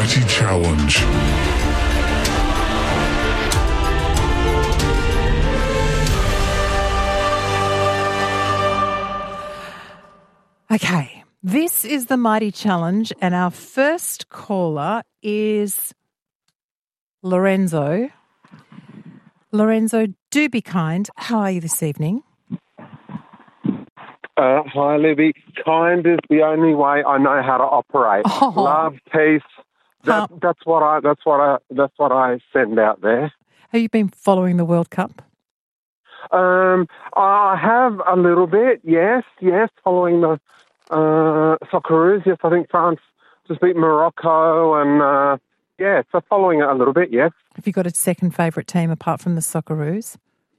Mighty Challenge. Okay, this is the Mighty Challenge, and our first caller is Lorenzo. Lorenzo, do be kind. How are you this evening? Hi, Libby. Kind is the only way I know how to operate. Oh. Love, peace. That's what I send out there. Have you been following the World Cup? I have a little bit. Yes. Following the Socceroos. Yes, I think France just beat Morocco, and so following it a little bit. Yes. Have you got a second favourite team apart from the Socceroos?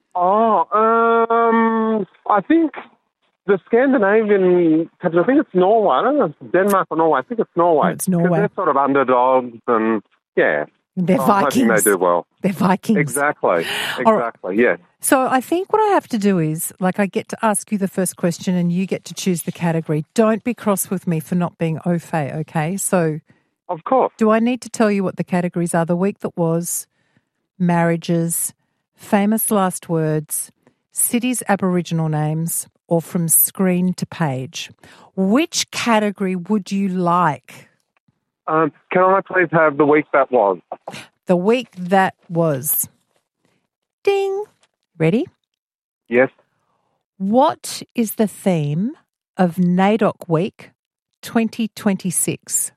I think the Scandinavian countries, I think it's Norway. I don't know if it's Denmark or Norway. I think it's Norway. Oh, it's Norway. They're sort of underdogs and, yeah. They're Vikings. I'm hoping they do well. They're Vikings. Exactly, Right. yes. So I think what I have to do is, I get to ask you the first question and you get to choose the category. Don't be cross with me for not being au fait, okay? So of course. Do I need to tell you what the categories are? The week that was, marriages, famous last words, cities' Aboriginal names, or from screen to page. Which category would you like? Can I please have the week that was? The week that was. Ding. Ready? Yes. What is the theme of NAIDOC Week 2026?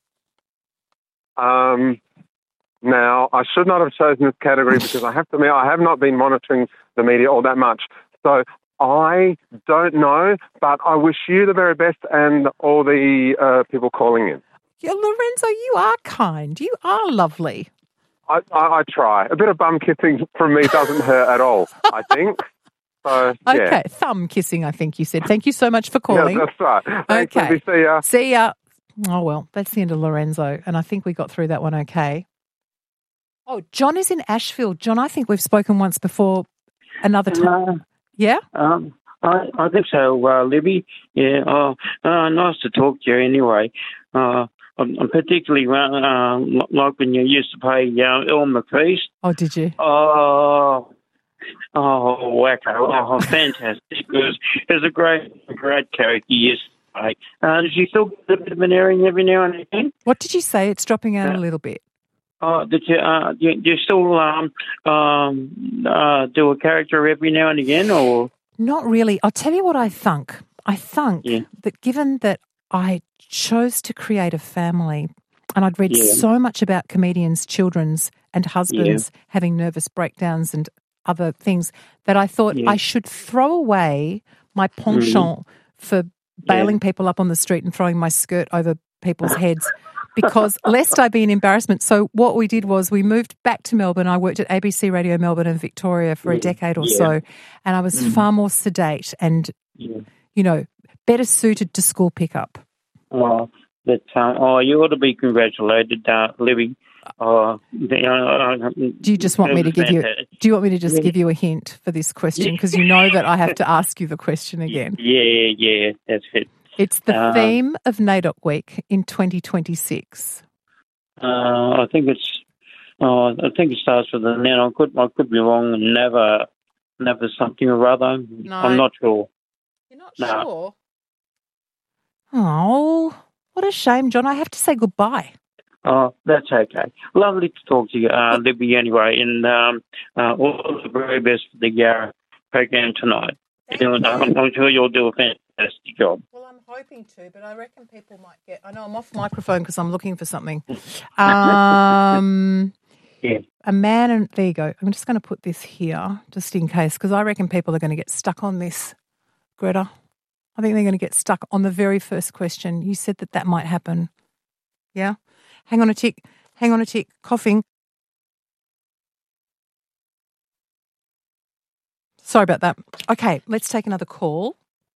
Now, I should not have chosen this category because I have to admit I have not been monitoring the media all that much. So I don't know, but I wish you the very best and all the people calling in. Yeah, Lorenzo, you are kind. You are lovely. I try. A bit of bum kissing from me doesn't hurt at all, I think. So, yeah. Okay, thumb kissing, I think you said. Thank you so much for calling. Yeah, that's right. Thanks, okay. Libby. See ya. See ya. Oh, well, that's the end of Lorenzo, and I think we got through that one okay. Oh, John is in Asheville. John, I think we've spoken once before another time. Yeah? I think so, Libby. Yeah. Nice to talk to you anyway. I'm particularly like when you used to play Elmer Feast. Oh, did you? Oh, wacko. Oh, fantastic. It was a great character you used to play. Does she still get a bit of an airing every now and again? What did you say? It's dropping out a little bit. Do you still do a character every now and again, or? Not really. I'll tell you what I thunk. I thunk that given that I chose to create a family and I'd read so much about comedians' children's and husbands having nervous breakdowns and other things that I thought I should throw away my penchant for bailing people up on the street and throwing my skirt over people's heads because lest I be an embarrassment. So what we did was we moved back to Melbourne. I worked at ABC Radio Melbourne and Victoria for a decade or so, and I was far more sedate and, better suited to school pickup. Oh, you ought to be congratulated, Libby. Do you just want me to give you? Do you want me to just give you a hint for this question? Because you know that I have to ask you the question again. Yeah, that's it. It's the theme of NAIDOC Week in 2026. I think it starts with an N. I could be wrong. Never something or other. No. I'm not sure. You're not sure? Oh, what a shame, John. I have to say goodbye. Oh, that's okay. Lovely to talk to you, Libby, anyway, and all the very best for the program tonight. I'm sure you'll do a fantastic job. Well, I'm hoping to, but I reckon people might get... I know I'm off microphone because I'm looking for something. A man and... There you go. I'm just going to put this here just in case because I reckon people are going to get stuck on this, Greta. I think they're going to get stuck on the very first question. You said that might happen. Yeah? Hang on a tick. Coughing. Sorry about that. Okay, let's take another call.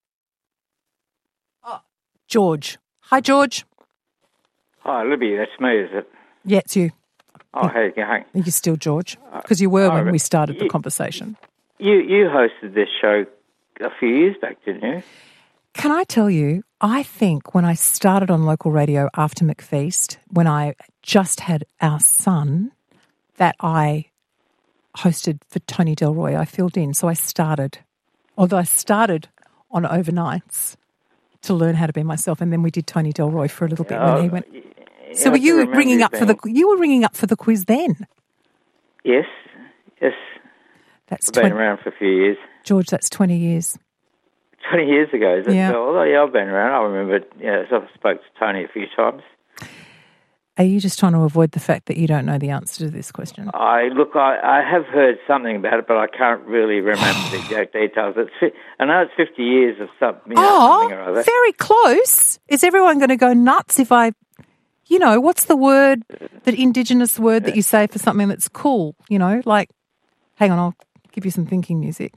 Oh, George. Hi, George. Hi, Libby. That's me, is it? Yeah, it's you. Oh, how you going? You're still George, because you were when we started the conversation. You hosted this show a few years back, didn't you? Can I tell you, I think when I started on local radio after McFeast, when I just had our son that I hosted for Tony Delroy. I filled in. So I started on overnights to learn how to be myself, and then we did Tony Delroy for a little bit when he went. So were you ringing up for the quiz then? Yes. That's I've been around for a few years. George, that's 20 years. 20 years ago, is it? Yeah. Although, yeah, I've been around. I remember, I spoke to Tony a few times. Are you just trying to avoid the fact that you don't know the answer to this question? I have heard something about it, but I can't really remember the exact details. I know it's 50 years of something or other. Very close. Is everyone going to go nuts if I, what's the word, the Indigenous word that you say for something that's cool? Like, hang on, I'll give you some thinking music.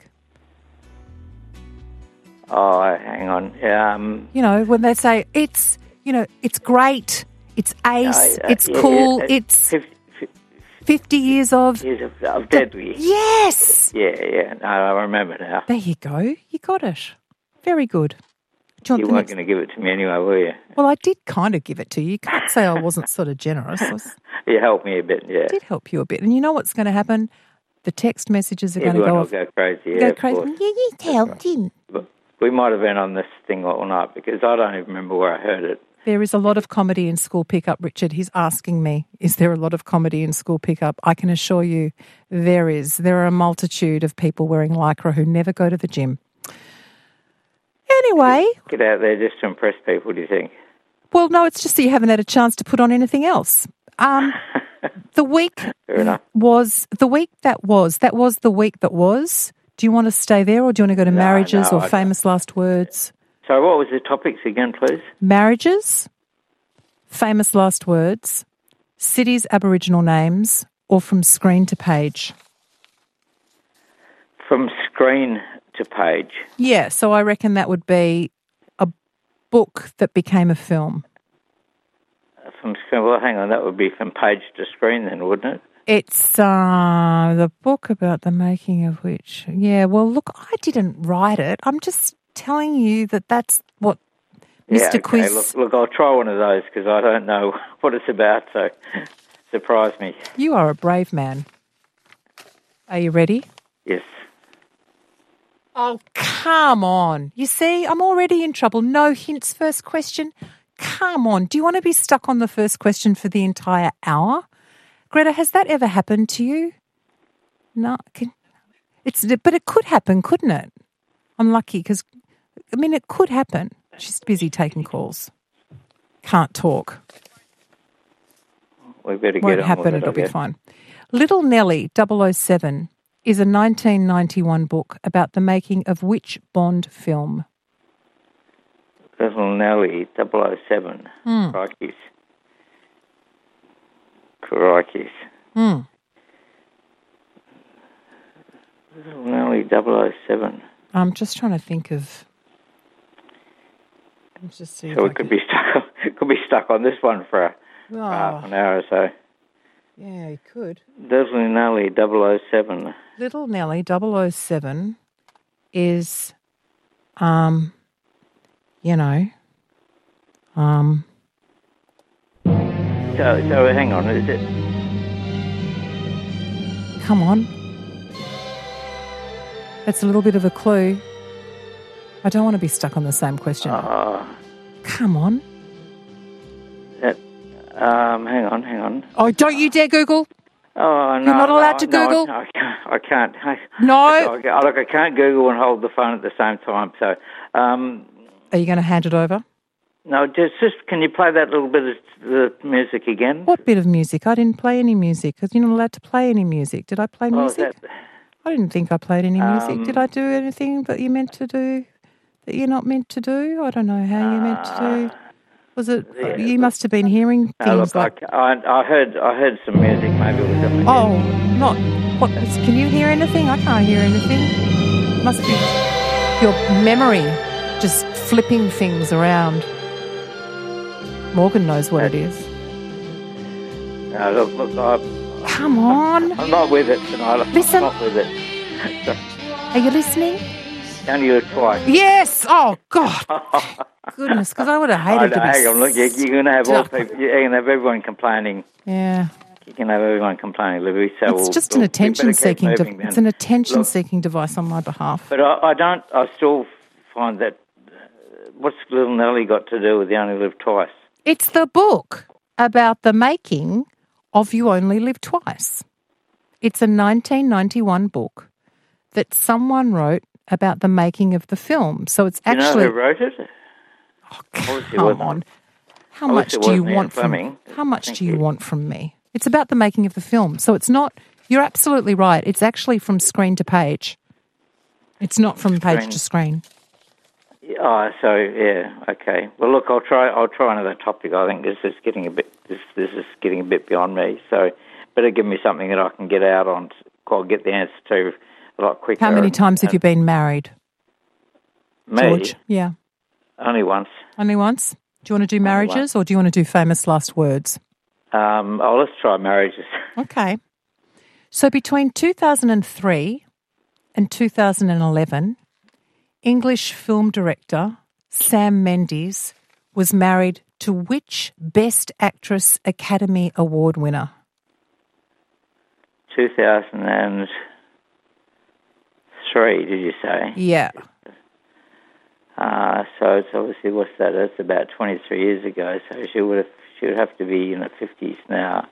Oh, hang on. When they say it's great. It's ace. It's cool. It's 50 years of deadly. Yes. Yeah. No, I remember now. There you go. You got it. Very good. You weren't going to give it to me anyway, were you? Well, I did kind of give it to you. You can't say I wasn't sort of generous. You helped me a bit, yeah. I did help you a bit. And you know what's going to happen? The text messages are going to go off. Everyone will go crazy. Go crazy. Yeah, you helped him. But we might have been on this thing all night because I don't even remember where I heard it. There is a lot of comedy in school pickup, Richard. He's asking me, is there a lot of comedy in school pickup? I can assure you there is. There are a multitude of people wearing Lycra who never go to the gym. Anyway. Get out there just to impress people, do you think? Well, no, it's just that you haven't had a chance to put on anything else. The week was the week that was. That was the week that was. Do you want to stay there or do you want to go to marriages or famous last words? So what was the topics again, please? Marriages, famous last words, cities, Aboriginal names, or from screen to page? From screen to page. Yeah, so I reckon that would be a book that became a film. From screen, well, hang on, that would be from page to screen then, wouldn't it? It's the book about the making of which. Yeah, well, look, I didn't write it. I'm just telling you that's what Mr. Quiz... Look, I'll try one of those because I don't know what it's about, so surprise me. You are a brave man. Are you ready? Yes. Oh, come on. You see, I'm already in trouble. No hints, first question. Come on. Do you want to be stuck on the first question for the entire hour? Greta, has that ever happened to you? No. But it could happen, couldn't it? I'm lucky because, it could happen. She's busy taking calls. Can't talk. We better Won't get on happen, with it. it'll be fine. Little Nelly 007 is a 1991 book about the making of which Bond film? Little Nelly 007. Crikey's. Little Nelly 007. I'm just trying to think of... So we could be stuck on this one for half an hour or so. Yeah, you could. Little Nelly 007. Little Nelly 007 is, So hang on, is it? Come on. That's a little bit of a clue. I don't want to be stuck on the same question. Come on. Hang on. Oh, don't you dare Google. Oh, no. You're not allowed to Google? No, I can't. No. Look, I can't Google and hold the phone at the same time, so... Are you going to hand it over? No, just can you play that little bit of the music again? What bit of music? I didn't play any music because you're not allowed to play any music. Did I play music? I didn't think I played any music. Did I do anything that you meant to do that you're not meant to do? I don't know how you meant to do. Was it? Yeah, you must have been hearing things look, I heard some music. Maybe it was something. Oh, not what? Can you hear anything? I can't hear anything. It must be your memory just flipping things around. Morgan knows what it is. No, look, come on. I'm not with it tonight. Listen. I'm not with it. Are you listening? You only live twice. Yes. Oh, God. Goodness, because I would have hated to be hang on, look, you're going to have all people, you're going to have everyone complaining. Yeah. You can have everyone complaining, Libby. So It's just an attention-seeking it's an attention-seeking device on my behalf. But I still find that, what's Little Nelly got to do with You Only Live Twice? It's the book about the making of You Only Live Twice. It's a 1991 book that someone wrote about the making of the film. So it's actually... You know who wrote it? Oh, come on. How much do you want from me? It's about the making of the film. So it's not... You're absolutely right. It's actually from screen to page. It's not from page to screen. Oh, so yeah, okay. Well, look, I'll try another topic. I think this is getting a bit beyond me. So, better give me something that I can get out on. I'll get the answer to a lot quicker. How many times have you been married? Me? George? Yeah. Only once. Only once? Do you want to do marriages or do you want to do famous last words? Let's try marriages. Okay. So between 2003 and 2011, English film director Sam Mendes was married to which Best Actress Academy Award winner? 2003, did you say? Yeah. So it's obviously, what's that? That's about 23 years ago. So she would have to be in her 50s now.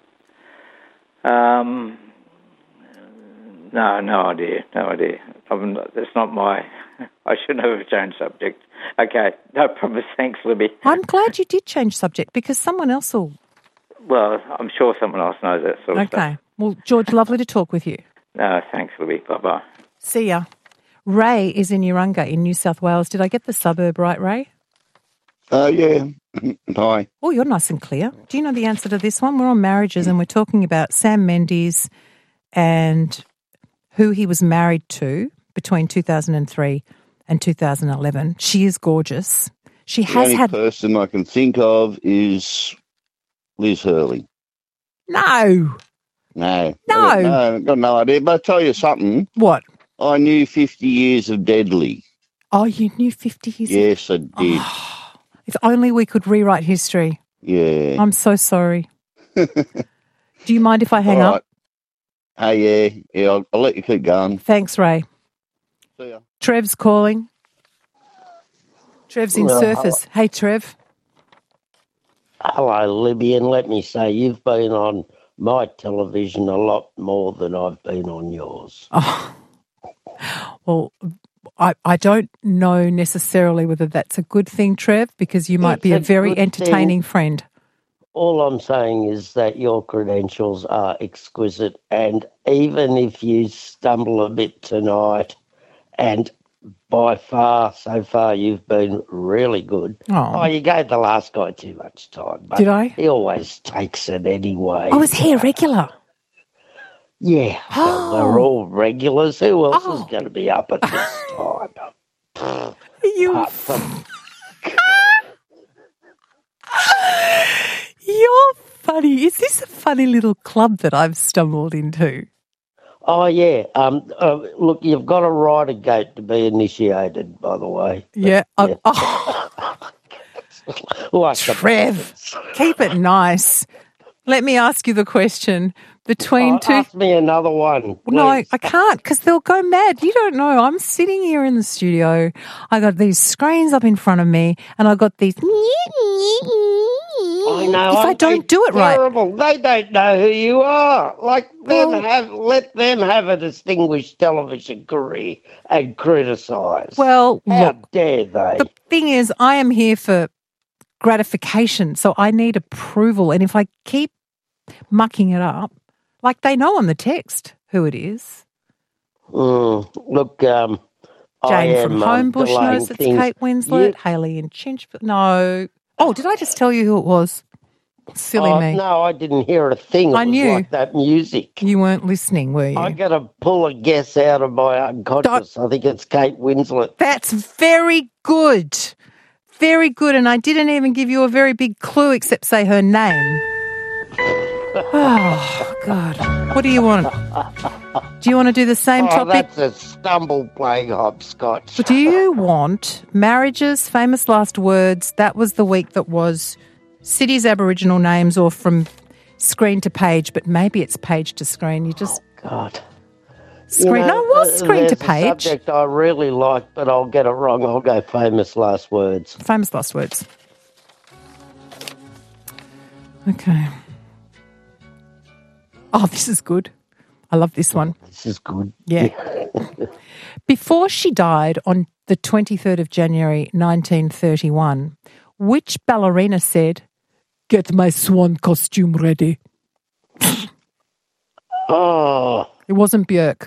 No idea. That's not my... I shouldn't have changed subject. Okay, no problem. Thanks, Libby. I'm glad you did change subject because someone else will... Well, I'm sure someone else knows that sort of stuff. Okay. Well, George, lovely to talk with you. No, thanks, Libby. Bye-bye. See ya. Ray is in Urunga in New South Wales. Did I get the suburb right, Ray? Yeah. Hi. Oh, you're nice and clear. Do you know the answer to this one? We're on marriages and we're talking about Sam Mendes and who he was married to between 2003 and 2011. She is gorgeous. She has the only person I can think of is Liz Hurley. No. I've got no idea. But I'll tell you something. What? I knew 50 Years of Deadly. Oh, you knew 50 years? Yes, I did. Oh, if only we could rewrite history. Yeah. I'm so sorry. Do you mind if I hang up? Hey, yeah. I'll let you keep going. Thanks, Ray. See ya. Trev's calling. Trev's in Surfers. Hey, Trev. Hello, Libby, and let me say you've been on my television a lot more than I've been on yours. Oh. Well, I don't know necessarily whether that's a good thing, Trev, because you might be a very entertaining friend. All I'm saying is that your credentials are exquisite, and even if you stumble a bit tonight, and by far, so far, you've been really good. Oh, you gave the last guy too much time. But did I? He always takes it ananyway. Oh, is he a regular? Yeah. Well, they're all regulars. Who else is going to be up at this time? You're funny. Is this a funny little club that I've stumbled into? Oh, yeah. Look, you've got to ride a gate to be initiated, by the way. Yeah. Trev, keep it nice. Let me ask you the question. Ask me another one, please. No, I can't because they'll go mad. You don't know. I'm sitting here in the studio. I got these screens up in front of me and I got these... I know. If I don't do it right. Terrible. They don't know who you are. Let them have a distinguished television career and criticise. Well, how look, dare they? The thing is, I am here for gratification, so I need approval. And if I keep mucking it up, like they know on the text who it is. Look, Jane from Homebush knows it's Kate Winslet. Hayley in Chinchville. No. Oh, did I just tell you who it was? Silly me. No, I didn't hear a thing. I knew. Like that music. You weren't listening, were you? I'm going to pull a guess out of my unconscious. I think it's Kate Winslet. That's very good. Very good. And I didn't even give you a very big clue except say her name. Oh, God. What do you want? Do you want to do the same topic? That's a stumble playing hopscotch. Do you want marriages, famous last words, that was the week that was, cities, Aboriginal names, or from screen to page, but maybe it's page to screen. You just... Oh, God. Screen. No, it was screen to there's a page. subject I really like, but I'll get it wrong. I'll go famous last words. Famous last words. Okay. Oh, this is good. I love this one. This is good. Yeah. Before she died on the 23rd of January 1931, which ballerina said, "Get my swan costume ready"? Oh. It wasn't Björk.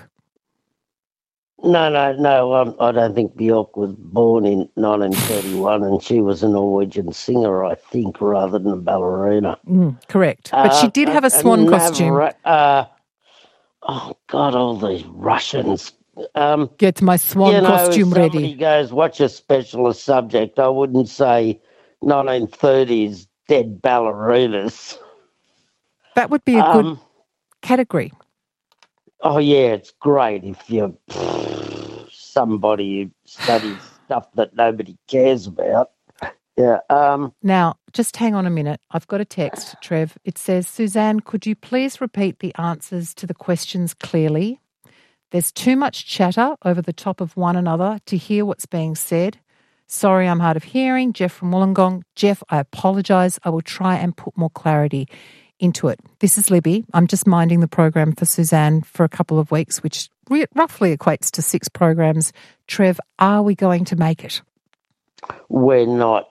No. I don't think Björk was born in 1931, and she was a Norwegian singer, I think, rather than a ballerina. Correct. But she did have a swan costume. Oh, God, all these Russians. Get my swan costume if ready. somebody goes, what's your specialist subject? I wouldn't say 1930s dead ballerinas. That would be a good category. Oh, yeah, it's great if you're somebody who studies stuff that nobody cares about. Yeah. Now, just hang on a minute. I've got a text, Trev. It says, Suzanne, could you please repeat the answers to the questions clearly? There's too much chatter over the top of one another to hear what's being said. Sorry, I'm hard of hearing. Jeff from Wollongong. Jeff, I apologise. I will try and put more clarity into it. This is Libby. I'm just minding the program for Suzanne for a couple of weeks, which roughly equates to 6 programs. Trev, are we going to make it? We're not.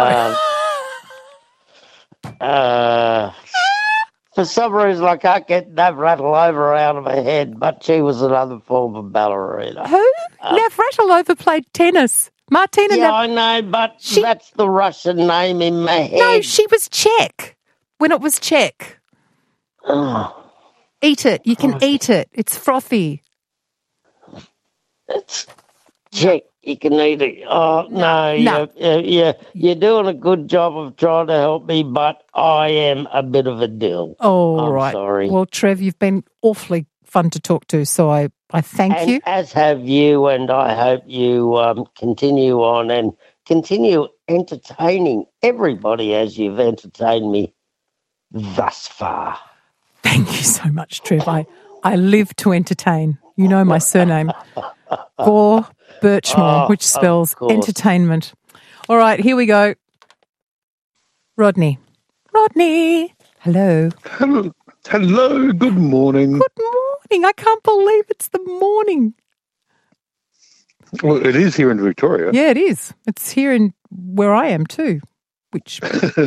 For some reason, I can't get Navratilova out of my head, but she was another form of ballerina. Who? Navratilova played tennis. Martina. Yeah, I know, but that's the Russian name in my head. No, she was Czech. When it was Czech. Oh. Eat it. You can eat it. It's frothy. It's Czech. You can eat it. Oh, no. You're doing a good job of trying to help me, but I am a bit of a dill. Oh, I'm right. sorry. Well, Trev, you've been awfully fun to talk to, so I thank you. As have you, and I hope you continue on and continue entertaining everybody as you've entertained me thus far. Thank you so much, Trev. I live to entertain. You know my surname. Gore Birchmore, which spells entertainment. All right, here we go. Rodney. Hello. Hello, good morning. Good morning. I can't believe it's the morning. Well, it is here in Victoria. Yeah, it is. It's here in where I am too, which,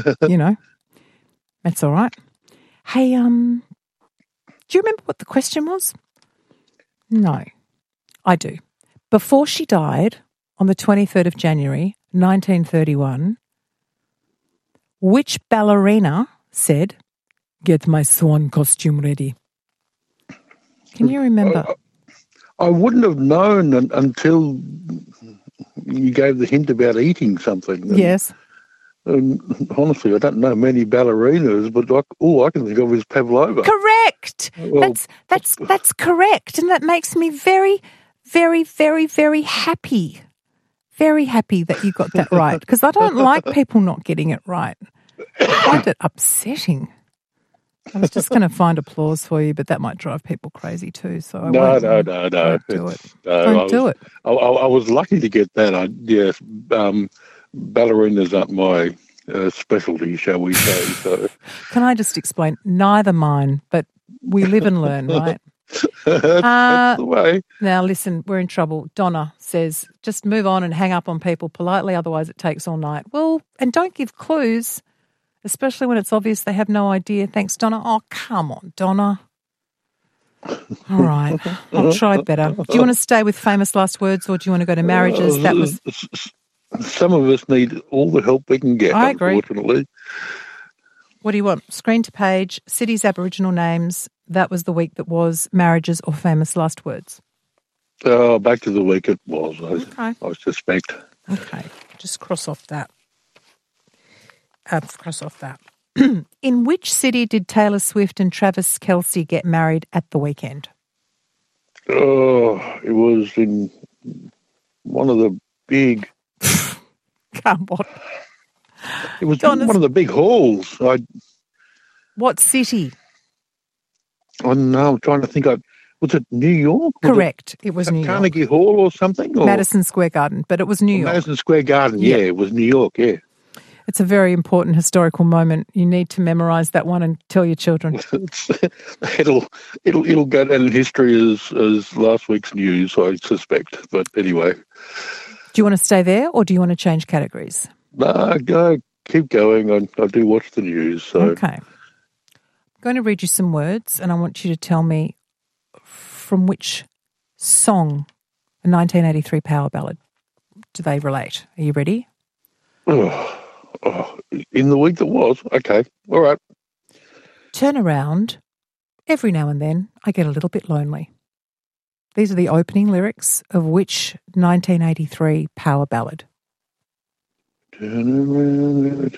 that's all right. Hey, do you remember what the question was? No, I do. Before she died on the 23rd of January, 1931, which ballerina said, "Get my swan costume ready"? Can you remember? I wouldn't have known until you gave the hint about eating something. Yes. And honestly, I don't know many ballerinas, but all I can think of is Pavlova. Correct. Well, that's correct, and that makes me very, very, very, very happy. Very happy that you got that right, because I don't like people not getting it right. I find it upsetting. I was just going to find applause for you, but that might drive people crazy too. So I won't do it. Don't do it. I was lucky to get that. Yes, ballerinas aren't my specialty, shall we say. So. Can I just explain? Neither mine, but we live and learn, right? That's the way. Now, listen, we're in trouble. Donna says, just move on and hang up on people politely, otherwise it takes all night. Well, and don't give clues, especially when it's obvious they have no idea. Thanks, Donna. Oh, come on, Donna. All right, I'll try better. Do you want to stay with famous last words, or do you want to go to marriages? That was... Some of us need all the help we can get, I agree. Unfortunately. What do you want? Screen to page, cities, Aboriginal names. That was the week that was marriages or famous last words. Back to the week it was, Okay. I suspect. Okay, just cross off that. In which city did Taylor Swift and Travis Kelce get married at the weekend? Oh, it was in one of the big... Come on. It was in one of the big halls. What city? Oh, no, I'm trying to think. Was it New York? Correct. It was New York. Carnegie Hall or something? Or? Madison Square Garden, but it was New York. Madison Square Garden, yeah, it was New York, yeah. It's a very important historical moment. You need to memorise that one and tell your children. it'll go down in history as last week's news, I suspect. But anyway. Do you want to stay there or do you want to change categories? No, go. Keep going. I do watch the news. So. Okay. I'm going to read you some words and I want you to tell me from which song, a 1983 power ballad, do they relate? Are you ready? In the week that was? Okay. All right. Turn around. Every now and then I get a little bit lonely. These are the opening lyrics of which 1983 power ballad? Turn around every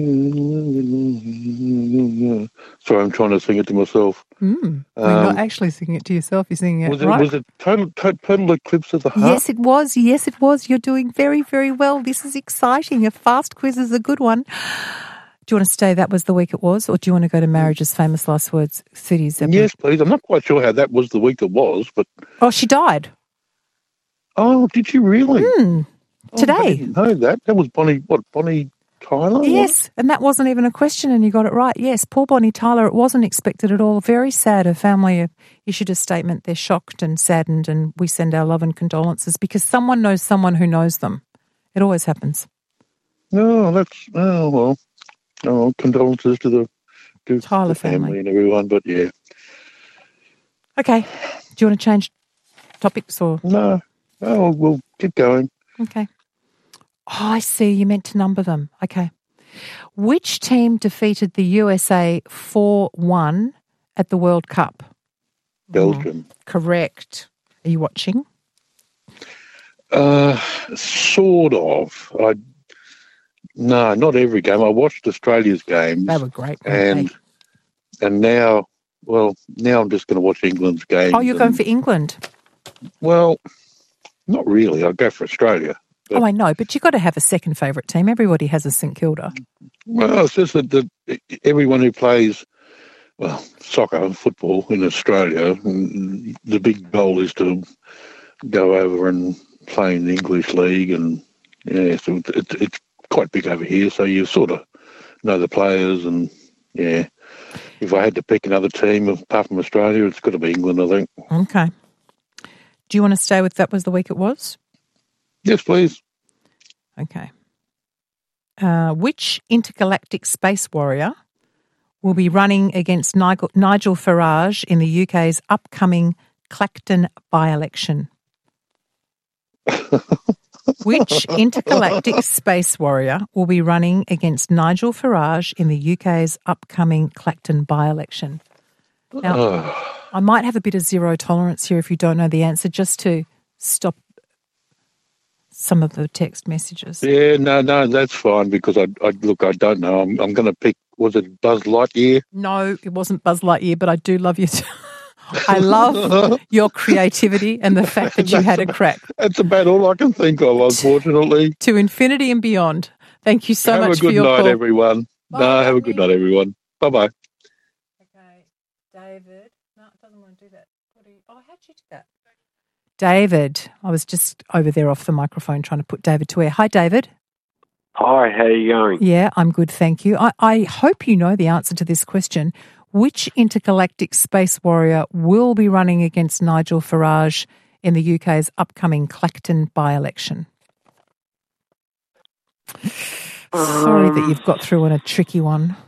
time. Sorry, I'm trying to sing it to myself. You're not actually singing it to yourself. You're singing it right. Was it Total Eclipse of the Heart? Yes, it was. Yes, it was. You're doing very, very well. This is exciting. A fast quiz is a good one. Do you want to stay that was the week it was, or do you want to go to Marriage's famous last words, cities? Yes, please. I'm not quite sure how that was the week it was, but... Oh, she died. Oh, did she really? Today. I didn't know that. That was Bonnie Tyler? Yes, and that wasn't even a question and you got it right. Yes, poor Bonnie Tyler, it wasn't expected at all. Very sad. Her family issued a statement. They're shocked and saddened and we send our love and condolences because someone knows someone who knows them. It always happens. Condolences to Tyler the family and everyone, but yeah. Okay. Do you want to change topics or? No, we'll keep going. Okay. Oh, I see. You meant to number them. Okay. Which team defeated the USA 4-1 at the World Cup? Belgium. Correct. Are you watching? Sort of. No, not every game. I watched Australia's games. They were great. And now I'm just going to watch England's games. Oh, you're going for England? Well, not really. I'll go for Australia. But, I know, but you've got to have a second favourite team. Everybody has a St Kilda. Well, it's just that everyone who plays, soccer, football in Australia, the big goal is to go over and play in the English league, and so it's quite big over here. So you sort of know the players, and if I had to pick another team apart from Australia, it's got to be England, I think. Okay. Do you want to stay with that was the week it was? Yes, please. Okay. Which intergalactic space warrior will be running against Nigel Farage in the UK's upcoming Clacton by-election? Which intergalactic space warrior will be running against Nigel Farage in the UK's upcoming Clacton by-election? Now, I might have a bit of zero tolerance here if you don't know the answer, just to stop some of the text messages. Yeah, no, that's fine because I don't know. I'm going to pick, was it Buzz Lightyear? No, it wasn't Buzz Lightyear, but I do love you. I love your creativity and the fact that you had a crack. That's about all I can think of, unfortunately. To infinity and beyond. Thank you so much for your call. Have a good night, everyone. Have a good night, everyone. Bye-bye. Okay, David. No, it doesn't want to do that. How'd you do that? David. I was just over there off the microphone trying to put David to air. Hi, David. Hi, how are you going? Yeah, I'm good, thank you. I hope you know the answer to this question. Which intergalactic space warrior will be running against Nigel Farage in the UK's upcoming Clacton by-election? Sorry that you've got through on a tricky one.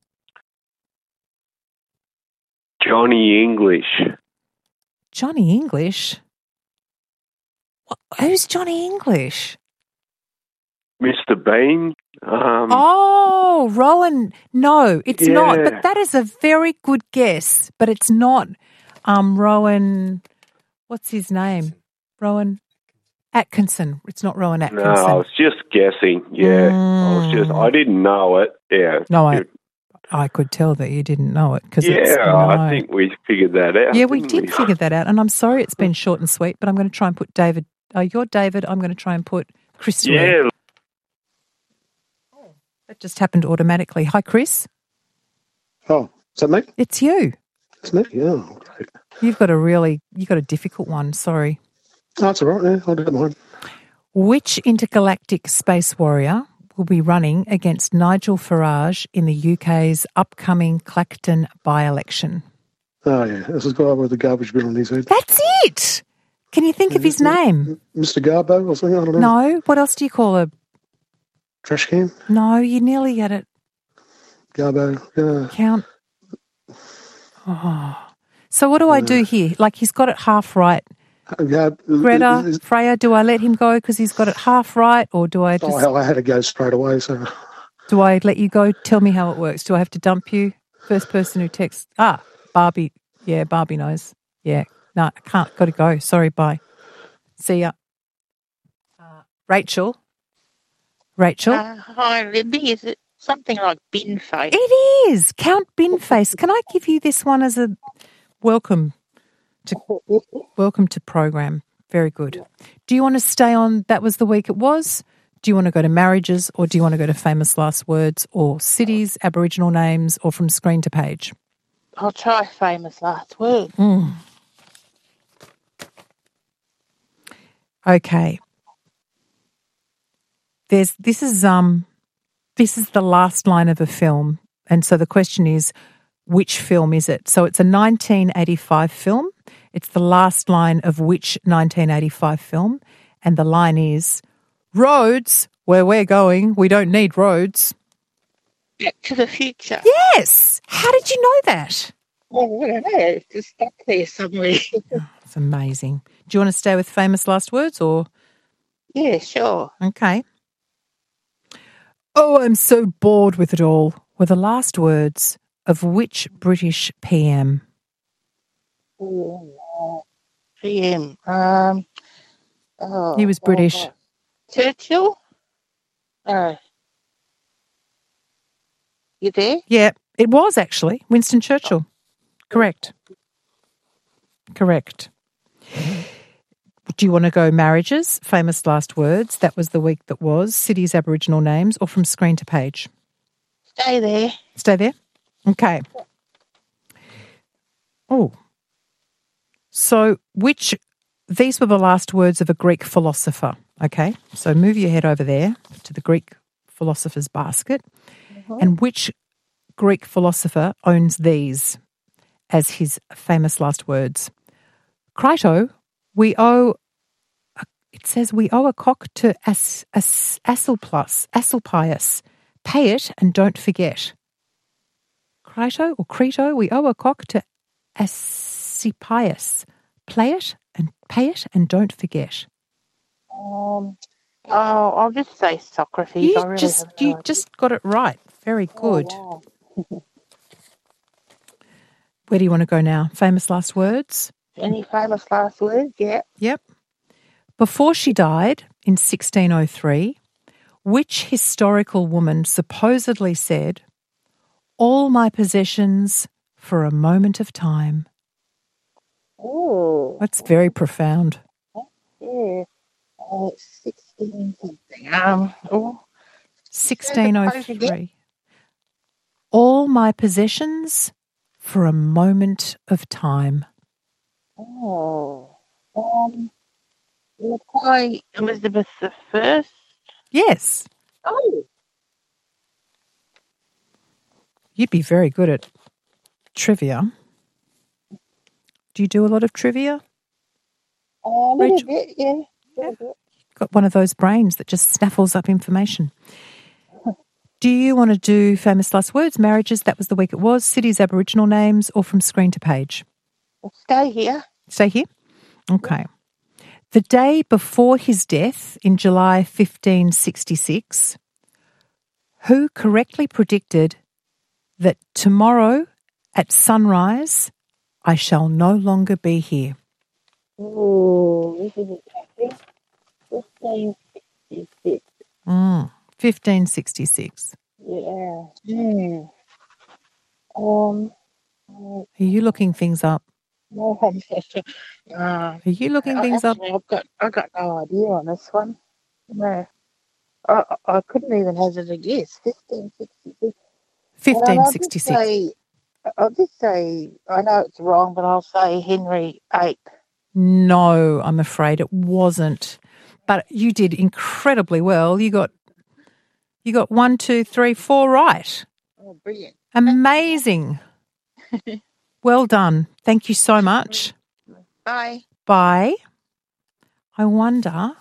Johnny English. Johnny English? Who's Johnny English? Mr. Bean. Rowan. No, it's not. But that is a very good guess. But it's not Rowan. What's his name? Rowan Atkinson. It's not Rowan Atkinson. No, I was just guessing. Yeah, I didn't know it. Yeah. No, I could tell that you didn't know it. I think we figured that out. Yeah, we did figure that out. And I'm sorry it's been short and sweet, but I'm going to try and put David. You're David. I'm going to try and put Chris to Yeah. That just happened automatically. Hi, Chris. Oh, is that me? It's you. It's me, yeah. Great. You've got a difficult one. Sorry. Oh, that's all right. Yeah, I don't mind. Which intergalactic space warrior will be running against Nigel Farage in the UK's upcoming Clacton by-election? Oh, yeah. This is the guy with the garbage bin on his head. That's it. Can you think of his name? Mr. Garbo or something? I don't know. No. What else do you call a... Trash can? No, you nearly get it. Garbo. Yeah. Count. Oh. So what do I do here? Like he's got it half right. Greta, Freya, do I let him go because he's got it half right, or do I just... Oh, I had to go straight away, so... Do I let you go? Tell me how it works. Do I have to dump you? First person who texts... Barbie. Yeah, Barbie knows. Yeah. No, I can't. Got to go. Sorry, bye. See ya. Rachel? Hi, Libby. Is it something like bin face? It is. Count bin face. Can I give you this one as a welcome to program? Very good. Do you want to stay on That Was the Week It Was? Do you want to go to marriages, or do you want to go to famous last words, or cities, Aboriginal names, or from screen to page? I'll try famous last words. Okay. This is the last line of a film, and so the question is, which film is it? So it's a 1985 film. It's the last line of which 1985 film, and the line is, roads, where we're going, we don't need roads. Back to the Future. Yes! How did you know that? Oh, I don't know. It's just stuck there somewhere. It's amazing. Do you want to stay with famous last words, or? Yeah, sure. Okay. Oh, I'm so bored with it all, were the last words of which British PM? PM. He was British. Churchill? You there? Yeah, it was actually Winston Churchill. Correct. Do you want to go marriages, famous last words, that was the week that was, cities, Aboriginal names, or from screen to page? Stay there. Stay there? Okay. Oh. So these were the last words of a Greek philosopher, okay? So move your head over there to the Greek philosopher's basket. Mm-hmm. And which Greek philosopher owns these as his famous last words? Crito, it says we owe a cock to Asclepius. Pay it and don't forget. Crito, we owe a cock to Asclepius. Pay it and don't forget. I'll just say Socrates. You just got it right. Very good. Oh, wow. Where do you want to go now? Famous last words? Any famous last words? Yeah. Yep. Before she died in 1603, which historical woman supposedly said, "All my possessions for a moment of time"? Oh. That's very profound. Yeah. 16 something. 1603. All my possessions for a moment of time. Oh. Why Elizabeth I? Yes. Oh. You'd be very good at trivia. Do you do a lot of trivia? A little bit, yeah. Got one of those brains that just snaffles up information. Do you want to do famous last words, marriages, that was the week it was, cities, Aboriginal names, or from screen to page? I'll stay here. Stay here? Okay. The day before his death in July 1566, who correctly predicted that tomorrow at sunrise I shall no longer be here? Oh, this is interesting. 1566. 1566. Yeah. Are you looking things up? No, Are you looking things up? actually, I've got no idea on this one. No, I couldn't even hazard a guess. 1566. I'll just 1566. say, I know it's wrong, but I'll say Henry VIII. No, I'm afraid it wasn't. But you did incredibly well. You got 1, 2, 3, 4 right. Oh, brilliant. Amazing. Well done. Thank you so much. Bye. Bye. I wonder,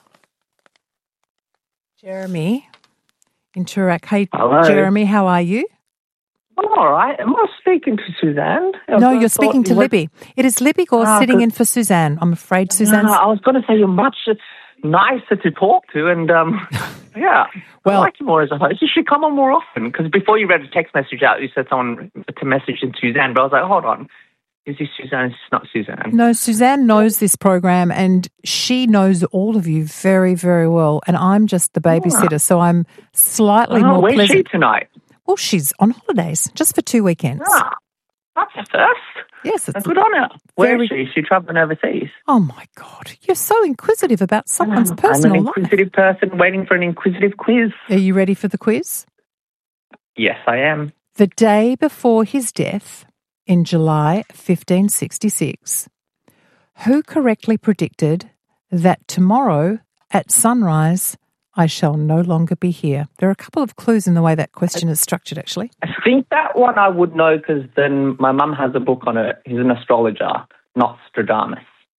Jeremy in Toorak. Hey, Hello. Jeremy, how are you? I'm all right. Am I speaking to Suzanne? No, you're speaking to Libby. It is Libby Gore sitting in for Suzanne. I'm afraid Suzanne's... I was going to say you're much nicer to talk to, and yeah, well, I like you more as a host. You should come on more often, because before you read a text message out, you said someone to message in Suzanne, but I was like, hold on. Is this Suzanne? It's not Suzanne. No, Suzanne knows this program, and she knows all of you very, very well, and I'm just the babysitter, so I'm slightly more where's pleasant. she tonight? Well, she's on holidays, just for 2 weekends. That's a first. Yes, it's good on her. Where is she? Is she travelling overseas? Oh, my God. You're so inquisitive about someone's personal I'm an inquisitive person waiting for an inquisitive quiz. Are you ready for the quiz? Yes, I am. The day before his death, in July 1566, who correctly predicted that tomorrow at sunrise I shall no longer be here? There are a couple of clues in the way that question is structured, actually. I think that one I would know because then my mum has a book on it. He's an astrologer, Nostradamus.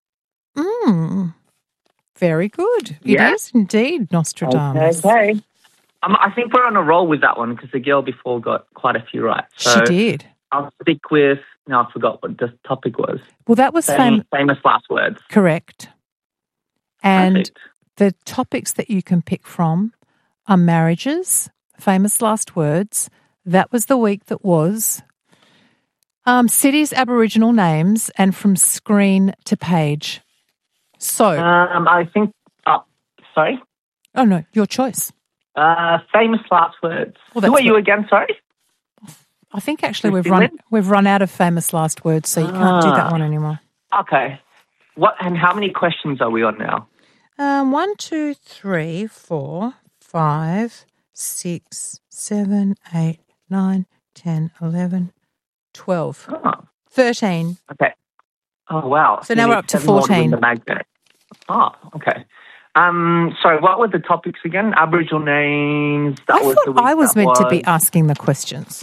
Very good. Yeah. It is indeed Nostradamus. Okay. I think we're on a roll with that one because the girl before got quite a few right. So She did. I'll stick with, I forgot what the topic was. Well, that was famous last words. Correct. And Perfect. the topics that you can pick from are marriages, famous last words. That was the week that was. Cities, Aboriginal names, and from screen to page. So. I think, sorry? Oh, no, your choice. Famous last words. Well, Who are you again, sorry? I think actually we've run out of famous last words, so you can't do that one anymore. Okay. What and how many questions are we on now? 1, 2, 3, 4, 5, 6, 7, 8, 9, 10, 11, 12, 13. Okay. Oh, wow. So now we're up to 14. The magnet. Oh, okay. Sorry, what were the topics again? Aboriginal names. I was meant to be asking the questions.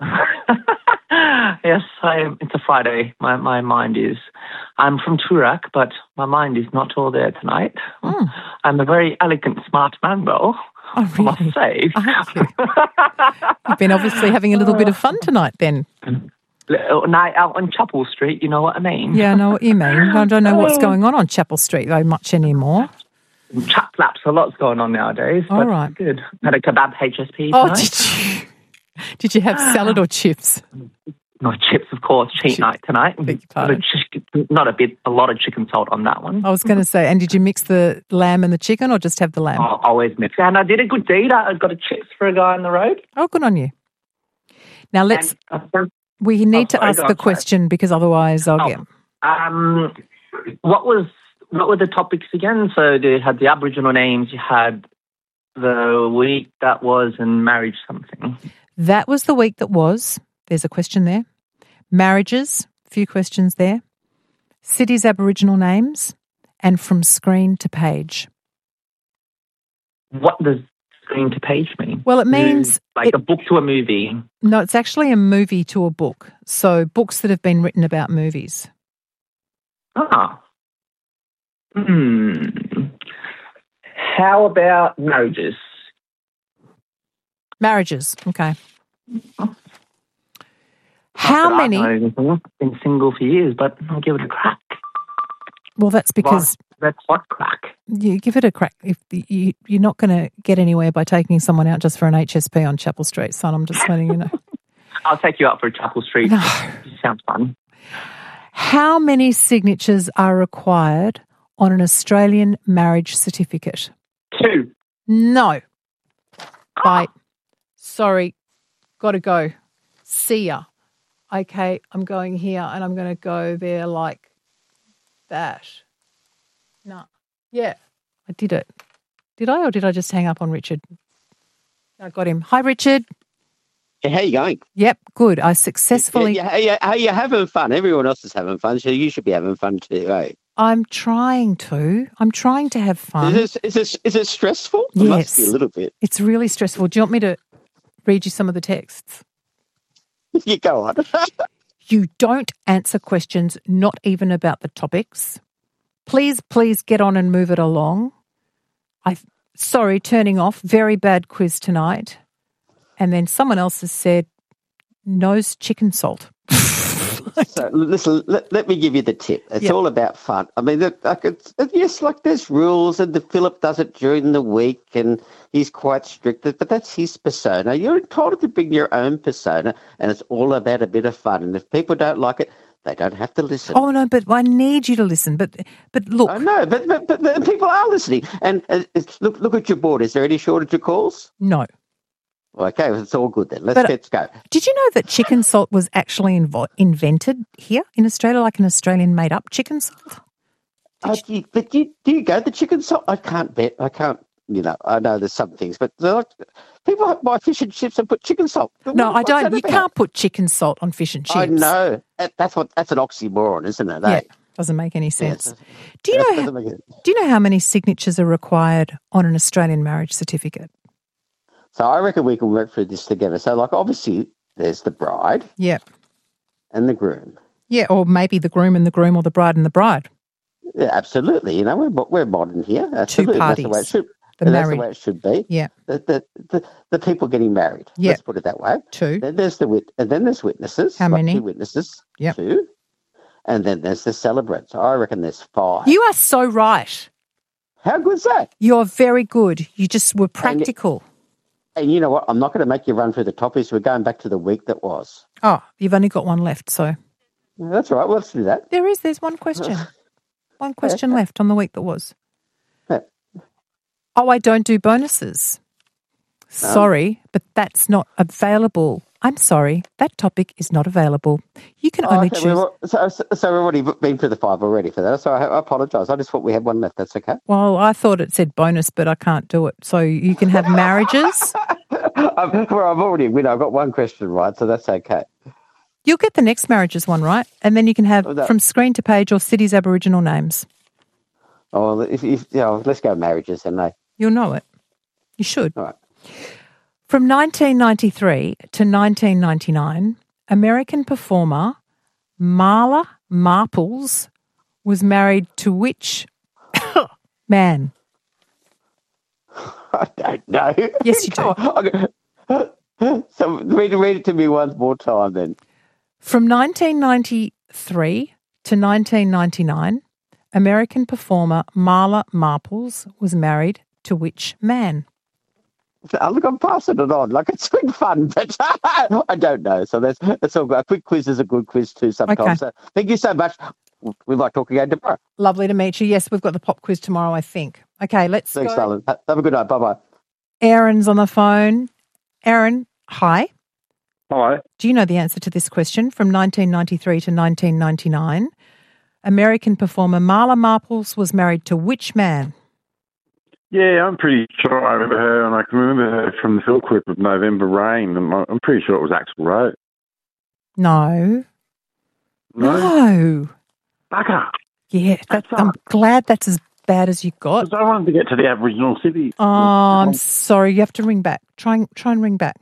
Yes, I am. It's a Friday. My mind is. I'm from Toorak, but my mind is not all there tonight. I'm a very elegant, smart man, though. Oh, really? I must say. You've been obviously having a little bit of fun tonight, then. Little night out on Chapel Street, you know what I mean? Yeah, I know what you mean. I don't know what's going on Chapel Street, though, much anymore. Chap laps, a lot's going on nowadays. All but right. Good. Had a kebab HSP Oh, tonight. did you have salad or chips? No, chips, of course. Cheat night tonight. A lot of chicken salt on that one. I was going to say, and did you mix the lamb and the chicken or just have the lamb? Oh, always mix. And I did a good deed. I got a chips for a guy on the road. Oh, good on you. Now we need to ask the question because otherwise I'll get... What were the topics again? So you had the Aboriginal names, you had the week that was, and marriage something. That was the week that was. There's a question there. Marriages, a few questions there. Cities, Aboriginal names, and from screen to page. What does screen to page mean? Well, it means... a book to a movie. No, it's actually a movie to a book. So books that have been written about movies. Ah. How about marriages? Marriages, okay. How many? I've been single for years, but I'll give it a crack. Well, that's because... That's what crack? You give it a crack. If you're not going to get anywhere by taking someone out just for an HSP on Chapel Street, son. I'm just letting you know. I'll take you out for Chapel Street. No. Sounds fun. How many signatures are required on an Australian marriage certificate? 2. No. Bye. Sorry. Got to go. See ya. Okay, I'm going here and I'm going to go there like that. No. Yeah, I did it. Did I, or did I just hang up on Richard? I got him. Hi, Richard. How you going? Yep, good. I successfully... Yeah, you're having fun. Everyone else is having fun, so you should be having fun too, eh? I'm trying to have fun. Is it stressful? Yes. It must be a little bit. It's really stressful. Do you want me to read you some of the texts? You go on. You don't answer questions, not even about the topics. Please get on and move it along. Sorry, turning off. Very bad quiz tonight. And then someone else has said, nose chicken salt. So listen, let me give you the tip. It's all about fun. I mean, there's rules, and Philip does it during the week, and he's quite strict, but that's his persona. You're entitled to bring your own persona, and it's all about a bit of fun. And if people don't like it, they don't have to listen. Oh no, but I need you to listen. But look, I know, but people are listening. And look at your board. Is there any shortage of calls? No. Okay, well, it's all good then. Let's go. Did you know that chicken salt was actually invented here in Australia, like an Australian made-up chicken salt? Do you go the chicken salt? I can't bet. I can't. I know there's some things, but people buy fish and chips and put chicken salt. No, I don't. You can't put chicken salt on fish and chips. I know. That's an oxymoron, isn't it? Yeah, doesn't make any sense. Do you know how many signatures are required on an Australian marriage certificate? So I reckon we can work through this together. So, obviously, there's the bride. Yep. And the groom. Yeah, or maybe the groom and the groom, or the bride and the bride. Yeah, absolutely. We're modern here. Absolutely. Two parties. That's the way it should. That's the way it should be. Yeah. The people getting married. Yep. Let's put it that way. Two. Then there's and then there's witnesses. How many? 2 witnesses. Yep. 2. And then there's the celebrant. So I reckon there's 5. You are so right. How good's that? You're very good. You just were practical. And you know what? I'm not going to make you run through the topics. We're going back to the week that was. Oh, you've only got one left, so. That's all right. Well, let's do that. There's one question. One question left on the week that was. Yeah. Oh, I don't do bonuses. Sorry, but that's not available. I'm sorry, that topic is not available. You can only choose. So we've already been through the 5 already for that. So I apologise. I just thought we had one left. That's okay. Well, I thought it said bonus, but I can't do it. So you can have marriages. I've already, I've got one question right, so that's okay. You'll get the next marriages one right, and then you can have from screen to page or cities' Aboriginal names. Oh, let's go marriages, then, mate. You'll know it. You should. All right. From 1993 to 1999, American performer Marla Marples was married to which man? I don't know. Yes, you do. So read it to me one more time then. From 1993 to 1999, American performer Marla Marples was married to which man? Look, I'm passing it on. It's been fun, but I don't know. So that's all good. A quick quiz is a good quiz too sometimes. Okay. So thank you so much. We might talk again tomorrow. Lovely to meet you. Yes, we've got the pop quiz tomorrow, I think. Okay, let's Thanks, go. darling. Have a good night. Bye-bye. Aaron's on the phone. Aaron, hi. Hello. Do you know the answer to this question? From 1993 to 1999, American performer Marla Marples was married to which man? Yeah, I'm pretty sure I remember her, and I can remember her from the film clip of November Rain, and I'm pretty sure it was Axl Rose. No. Bugger. Yeah, I'm glad that's as bad as you got. Because I wanted to get to the Aboriginal city. Oh, I'm sorry. You have to ring back. Try and ring back.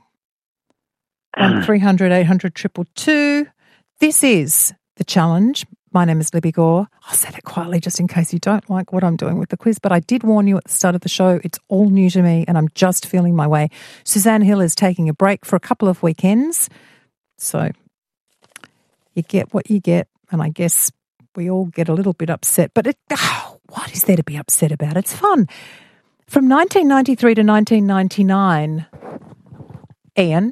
1300 800 222. This is The Challenge. My name is Libby Gore. I'll say that quietly just in case you don't like what I'm doing with the quiz, but I did warn you at the start of the show. It's all new to me and I'm just feeling my way. Suzanne Hill is taking a break for a couple of weekends. So you get what you get, and I guess we all get a little bit upset. But what is there to be upset about? It's fun. From 1993 to 1999, Ian.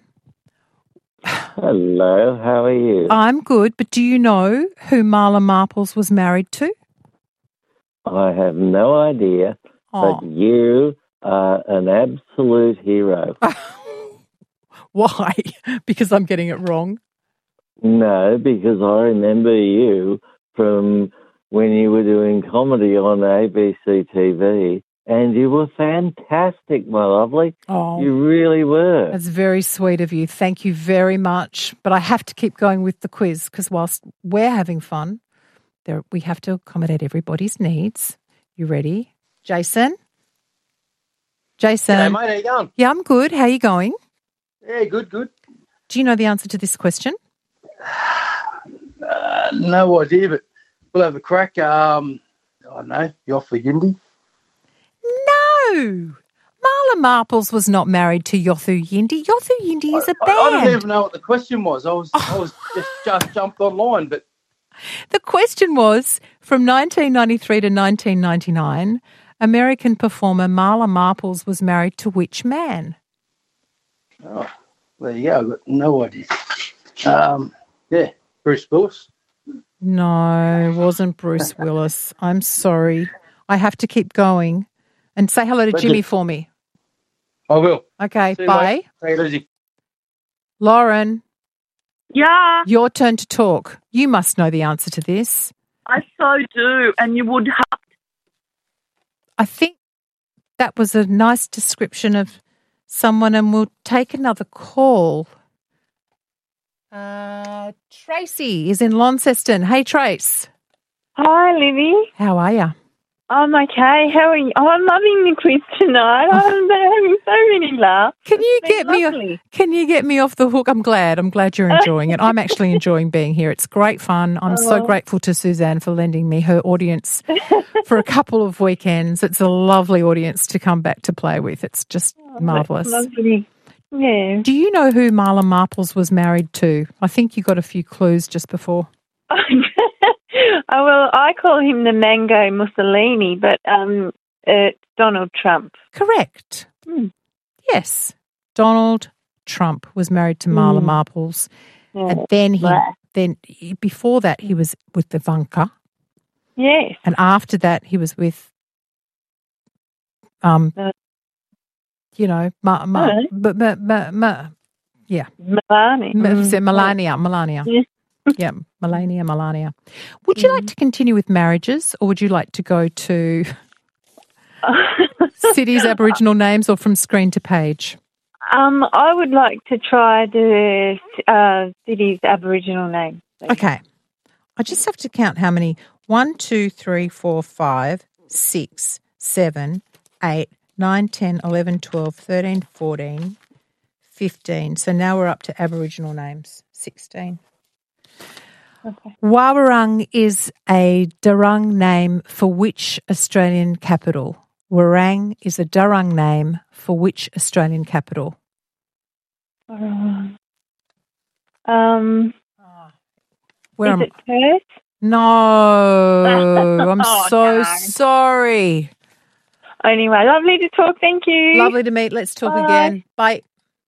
Hello, how are you? I'm good, but do you know who Marla Marples was married to? I have no idea, but you are an absolute hero. Why? Because I'm getting it wrong? No, because I remember you from when you were doing comedy on ABC TV, and you were fantastic, my lovely. Oh, you really were. That's very sweet of you. Thank you very much. But I have to keep going with the quiz because whilst we're having fun, we have to accommodate everybody's needs. You ready? Jason? Hey, mate, how you going? Yeah, I'm good. How are you going? Yeah, good. Do you know the answer to this question? No idea, but we'll have a crack. I don't know, Yothu Yindi? No! Marla Marples was not married to Yothu Yindi. Yothu Yindi is a band. I didn't even know what the question was. I was just jumped online, but... The question was, from 1993 to 1999, American performer Marla Marples was married to which man? Oh, there you go. I've got no idea. Yeah, Bruce Willis. No, it wasn't Bruce Willis. I'm sorry. I have to keep going. And say hello to Jimmy for me. I will. Okay, See you, bye. mate. Take it easy. Lauren. Yeah. Your turn to talk. You must know the answer to this. I so do, and you would have. I think that was a nice description of someone, and we'll take another call. Tracy is in Launceston. Hey, Trace. Hi, Libby. How are you? I'm okay. How are you? Oh, I'm loving the quiz tonight. I'm having so many laughs. Can you get me off the hook? I'm glad you're enjoying it. I'm actually enjoying being here. It's great fun. I'm so grateful to Suzanne for lending me her audience for a couple of weekends. It's a lovely audience to come back to play with. It's just marvellous. Lovely. Yeah. Do you know who Marla Marples was married to? I think you got a few clues just before. Oh, well, I call him the Mango Mussolini, but it's Donald Trump. Correct. Yes. Donald Trump was married to Marla Marples. Yeah. And then before that he was with Ivanka. Yes. And after that he was with Melania. Yeah, Melania. Would you like to continue with marriages, or would you like to go to cities, Aboriginal names, or from screen to page? I would like to try the cities, Aboriginal names. Okay. I just have to count how many. 1, 2, 3, 4, 5, 6, 7, 8, 9, 10, 11, 12, 13, 14, 15. So now we're up to Aboriginal names. 16. Okay. Warrawong is a Darung name for which Australian capital? Warrawong is a Darung name for which Australian capital? Is it Perth? No. I'm so sorry. Anyway, lovely to talk. Thank you. Lovely to meet. Let's talk again. Bye.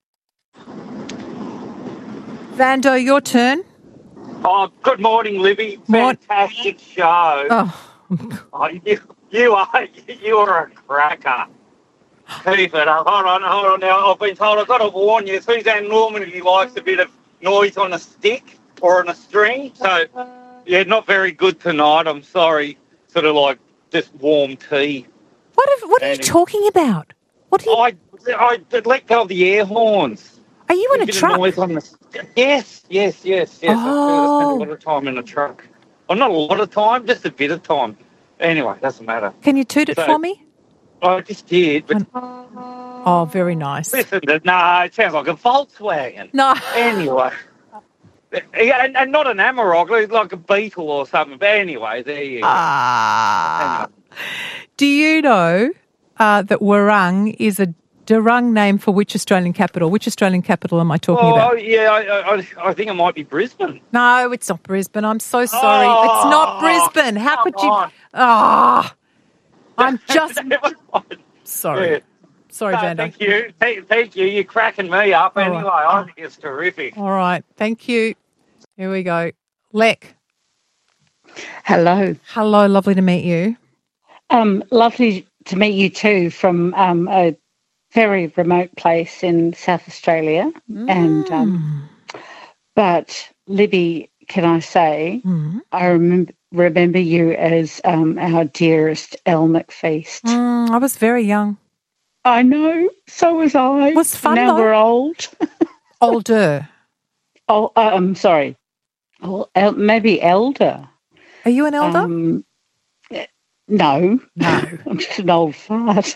Vando, your turn. Oh, good morning, Libby. Fantastic show. You are a cracker. Keep it up. Hold on. Now, I've been told I've got to warn you, Suzanne normally likes a bit of noise on a stick or on a string. So, yeah, not very good tonight. I'm sorry. Sort of like just warm tea. What are you talking about? I let go of the air horns. Are you in a truck? Yes. Oh. I spend a lot of time in a truck. Well, not a lot of time, just a bit of time. Anyway, doesn't matter. Can you toot it for me? I just did, but... Oh, very nice. Listen, no, it sounds like a Volkswagen. No. Anyway. And not an Amarok, like a Beetle or something. But anyway, there you go. Anyway. Do you know that Warrawong is a Darung name for which Australian capital? Which Australian capital am I talking about? Oh, yeah, I think it might be Brisbane. No, it's not Brisbane. I'm so sorry. It's not Brisbane. How could you? I'm just... Sorry. Yeah. Sorry, Vando. Thank you. Thank you. You're cracking me up. Anyway, I think it's terrific. All right. Thank you. Here we go. Lek. Hello. Hello. Lovely to meet you. Lovely to meet you too, from a very remote place in South Australia. But Libby, can I say, Mm-hmm. I remember you as our dearest Elle McFeast. I was very young. I know, so was I. It was fun, now though. We're old. Older. Oh, I'm sorry. Oh, maybe elder. Are you an elder? No. No. I'm just an old fart.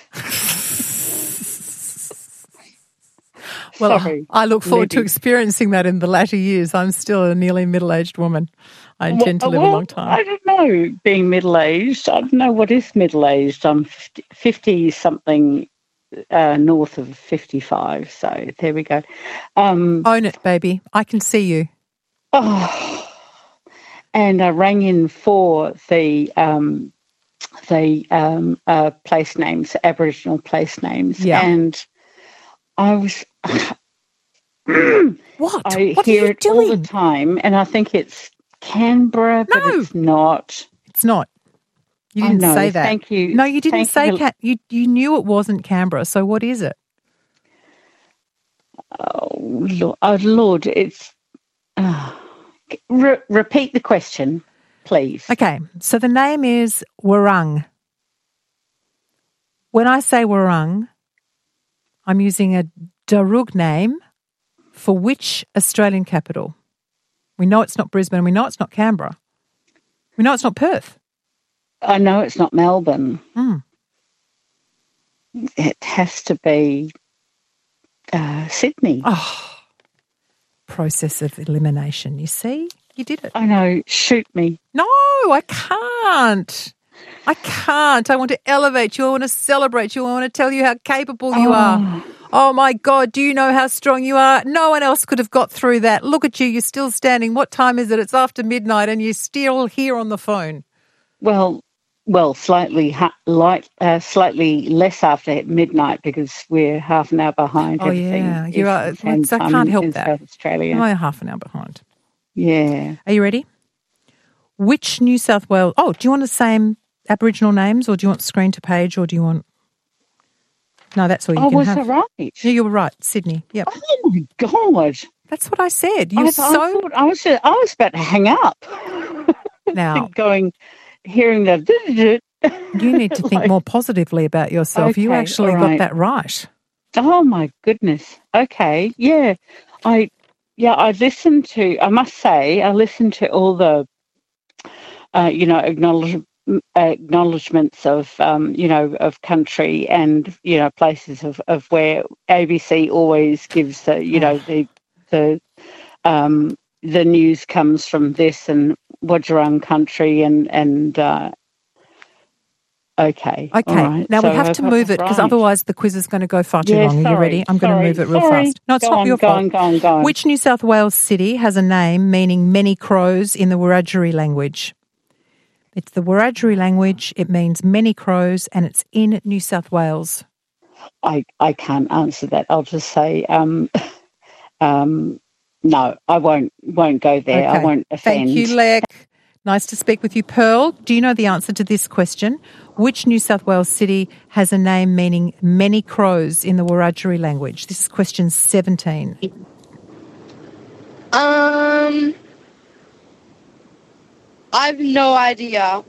Well, Sorry, I look forward to Libby. experiencing that in the latter years. I'm still a nearly middle-aged woman. I intend to live a long time. I don't know, being middle-aged. I don't know what is middle-aged. I'm 50-something, north of 55. So there we go. Own it, baby. I can see you. Oh, and I rang in for the place names, Aboriginal place names, and I was. What? I What hear are you it doing? all the time, and I think it's Canberra, but it's not. It's not. You I didn't know, say that. thank you. No, you didn't Thank say you. you knew it wasn't Canberra. So what is it? Oh Lord, it's. Repeat the question, please. Okay, so the name is Warung. When I say Warung, I'm using a Darug name for which Australian capital? We know it's not Brisbane. We know it's not Canberra. We know it's not Perth. I know it's not Melbourne. It has to be Sydney. Oh, process of elimination. You see? You did it. I know. Shoot me. No, I can't. I can't. I want to elevate you. I want to celebrate you. I want to tell you how capable you are. Oh, my God. Do you know how strong you are? No one else could have got through that. Look at you. You're still standing. What time is it? It's after midnight and you're still here on the phone. Well, slightly less after midnight because we're half an hour behind. Oh, yeah. You are. I can't help that. South Australia. I'm half an hour behind. Yeah. Are you ready? Which New South Wales... Oh, do you want the same Aboriginal names or do you want screen to page or do you want... No, that's all you can have. Oh, was I right? Yeah, you were right. Sydney. Yep. Oh, my God. That's what I said. I thought I was about to hang up. Now... hearing that... You need to think more positively about yourself. You actually got that right. Oh, my goodness. Okay. Yeah. I listened to, I must say, all the, acknowledgements of, of country and, places of where ABC always gives, the news comes from this and Wadjarung country and okay. Okay. Right. Now, we have to move it because otherwise the quiz is going to go far too long. Are you ready? I'm going to move it real fast. No, it's not your fault. Go on. Which New South Wales city has a name meaning many crows in the Wiradjuri language? It's the Wiradjuri language. It means many crows and it's in New South Wales. I can't answer that. I'll just say no, I won't go there. Okay. I won't offend. Thank you, Lek. Nice to speak with you. Pearl, do you know the answer to this question? Which New South Wales city has a name meaning many crows in the Wiradjuri language? This is question 17. I have no idea.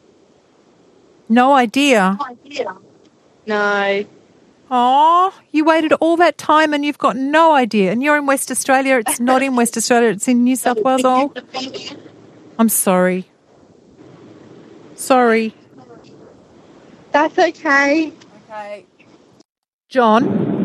No idea? No. Oh, you waited all that time and you've got no idea. And you're in West Australia. It's not in West Australia. It's in New South Wales. Oh, I'm sorry. Sorry. That's okay. Okay. John.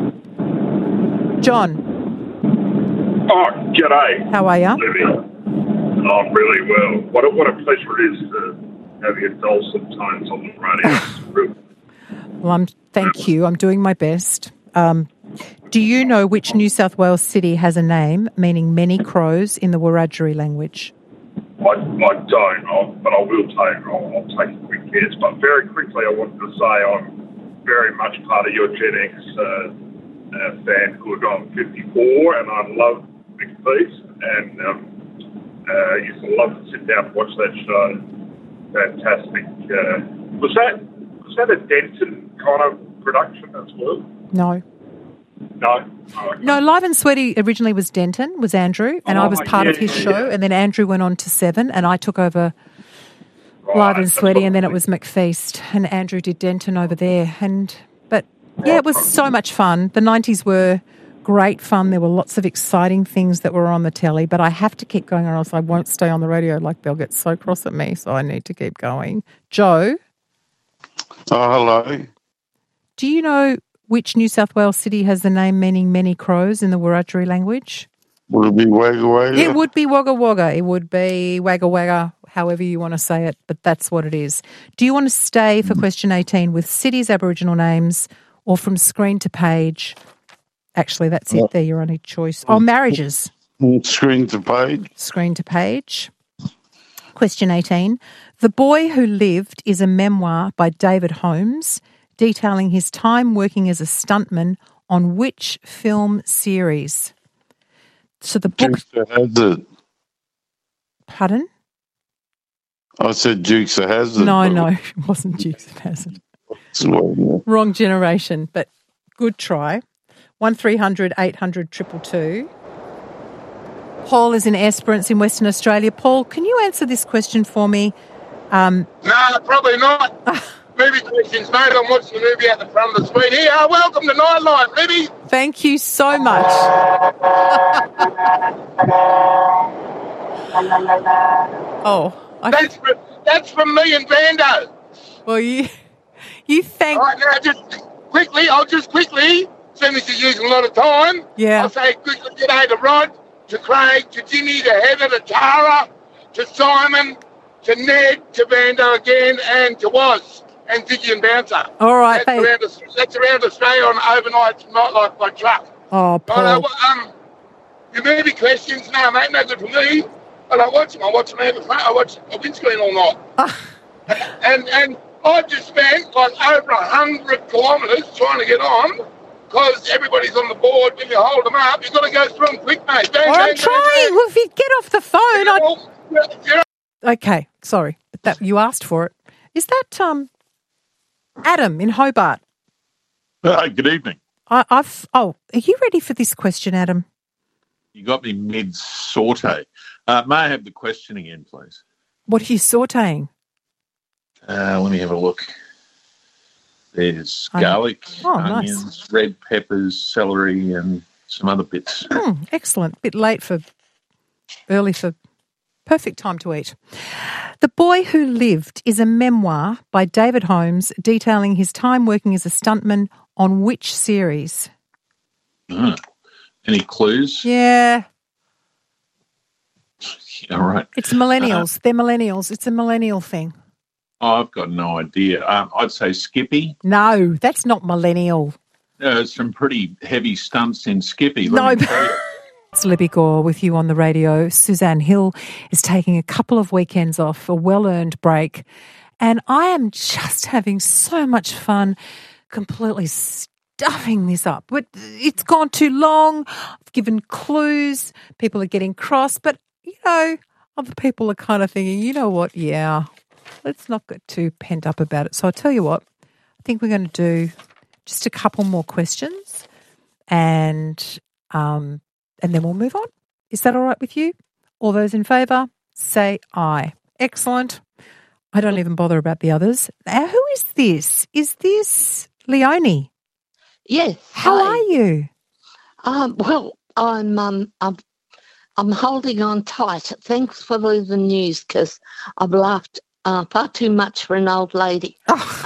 Oh, g'day. How are you? Libby. I'm really well. What a pleasure it is to have your dulcet tones on the radio. Well, thank you. I'm doing my best. Do you know which New South Wales city has a name meaning many crows in the Wiradjuri language? I don't, but I will I'll take a quick guess. But very quickly, I wanted to say I'm very much part of your Gen X fanhood. I'm 54 and I love McPeace and used to love to sit down and watch that show. Fantastic. Was that a Denton kind of production as well? No. No. No, Live and Sweaty originally was Denton, was Andrew, and I was part of his show, and then Andrew went on to 7, and I took over Live and Sweaty, and then it was McFeast, and Andrew did Denton over there. But it was so much fun. The 90s were great fun. There were lots of exciting things that were on the telly, but I have to keep going or else I won't stay on the radio. Like, they'll get so cross at me, so I need to keep going. Joe? Oh, hello. Do you know which New South Wales city has the name meaning many crows in the Wiradjuri language? Would it be Wagga Wagga? It would be Wagga Wagga. It would be Wagga Wagga, however you want to say it, but that's what it is. Do you want to stay for question 18 with cities, Aboriginal names, or from screen to page? Actually, that's it there, your only choice. Oh, marriages. Screen to page. Screen to page. Question 18. The Boy Who Lived is a memoir by David Holmes detailing his time working as a stuntman on which film series? So the book... Dukes of Hazzard. Pardon? I said Dukes of Hazzard. No, it wasn't Dukes of Hazzard. Wrong generation, but good try. 1300 800 222. Paul is in Esperance in Western Australia. Paul, can you answer this question for me? No, probably not. Movie questions, mate. I'm watching the movie out the front of the suite here. Welcome to Nightlife, Libby. Thank you so much. That's from me and Vando. Well, you thank... All right, now, I'll just quickly, seeing as you're using a lot of time, I'll say quickly g'day to Rod, to Craig, to Jimmy, to Heather, to Tara, to Simon, to Ned, to Vando again, and to Woz, and Vicky and Bouncer. All right. That's around Australia on overnight Nightlife by truck. Oh, Paul. Your movie questions, no, mate, no good for me. But I watch them out the front. I watch a windscreen all night. And I've just spent like over 100 kilometres trying to get on because everybody's on the board. When you hold them up, you've got to go through them quick, mate. I'm trying. Well, if you get off the phone, Okay, sorry. But you asked for it. Is that Adam in Hobart? Good evening. Are you ready for this question, Adam? You got me mid-saute. May I have the question again, please? What are you sautéing? Let me have a look. There's garlic, onions, nice. red peppers, celery, and some other bits. Excellent. Bit late early for perfect time to eat. The Boy Who Lived is a memoir by David Holmes detailing his time working as a stuntman on which series? Any clues? Yeah. All right. It's millennials. They're millennials. It's a millennial thing. I've got no idea. I'd say Skippy. No, that's not millennial. Some pretty heavy stunts in Skippy. It's Libby Gore with you on the radio. Suzanne Hill is taking a couple of weekends off, a well-earned break, and I am just having so much fun completely stuffing this up. But it's gone too long. I've given clues. People are getting cross, but, other people are kind of thinking, you know what, let's not get too pent up about it. So I'll tell you what, I think we're going to do just a couple more questions and then we'll move on. Is that all right with you? All those in favour, say aye. Excellent. I don't even bother about the others. Who is this? Is this Leonie? Yes. How are you? Well, I'm holding on tight. Thanks for the news because I've laughed far too much for an old lady.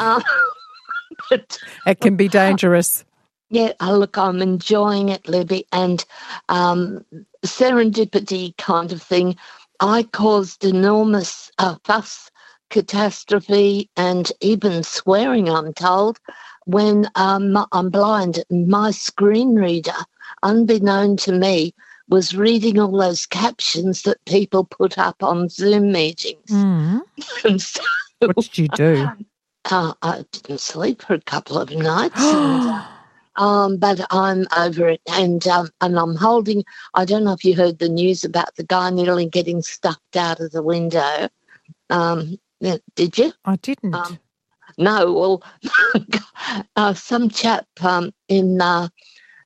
But it can be dangerous. Yeah, look, I'm enjoying it, Libby, and serendipity kind of thing. I caused enormous fuss, catastrophe, and even swearing, I'm told, when I'm blind. My screen reader, unbeknown to me, was reading all those captions that people put up on Zoom meetings. And so, what did you do? I didn't sleep for a couple of nights. But I'm over it, and I'm holding. I don't know if you heard the news about the guy nearly getting stuffed out of the window. Did you? I didn't. No. Well, some chap in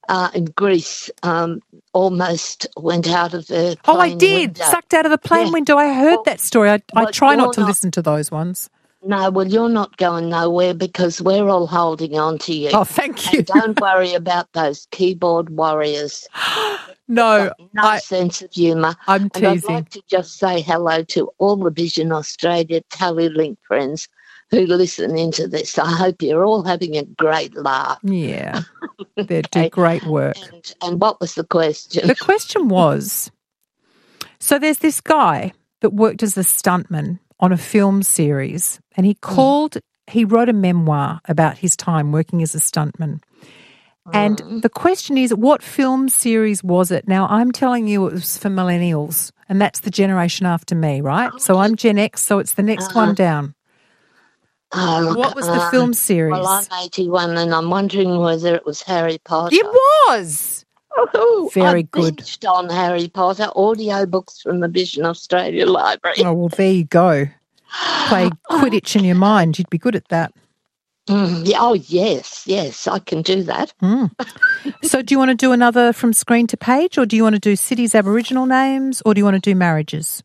in Greece almost went out of the Oh, I plane did. window. Sucked out of the plane window. I heard that story. I try not to listen to those ones. No, well, you're not going nowhere because we're all holding on to you. Oh, thank you. And don't worry about those keyboard warriors. No. No sense of humour. I'm And teasing. I'd like to just say hello to all the Vision Australia Tallylink friends who listen into this. I hope you're all having a great laugh. Yeah. They do great work. And what was the question? The question was, so there's this guy that worked as a stuntman on a film series, and he wrote a memoir about his time working as a stuntman. And the question is, what film series was it? Now, I'm telling you it was for millennials, and that's the generation after me, right? So I'm Gen X, so it's the next one down. What was the film series? Well, I'm 81 and I'm wondering whether it was Harry Potter. It was! Very good. I binged on Harry Potter, audiobooks from the Vision Australia Library. Oh, well, there you go. Play Quidditch in your mind. You'd be good at that. Yeah, oh, yes, I can do that. So do you want to do another from screen to page, or do you want to do cities, Aboriginal names, or do you want to do marriages?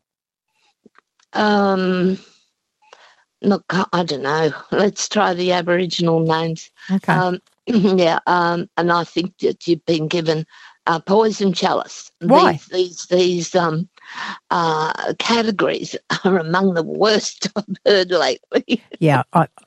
Look, I don't know. Let's try the Aboriginal names. Okay. And I think that you've been given poison chalice. Why? These categories are among the worst I've heard lately. Yeah.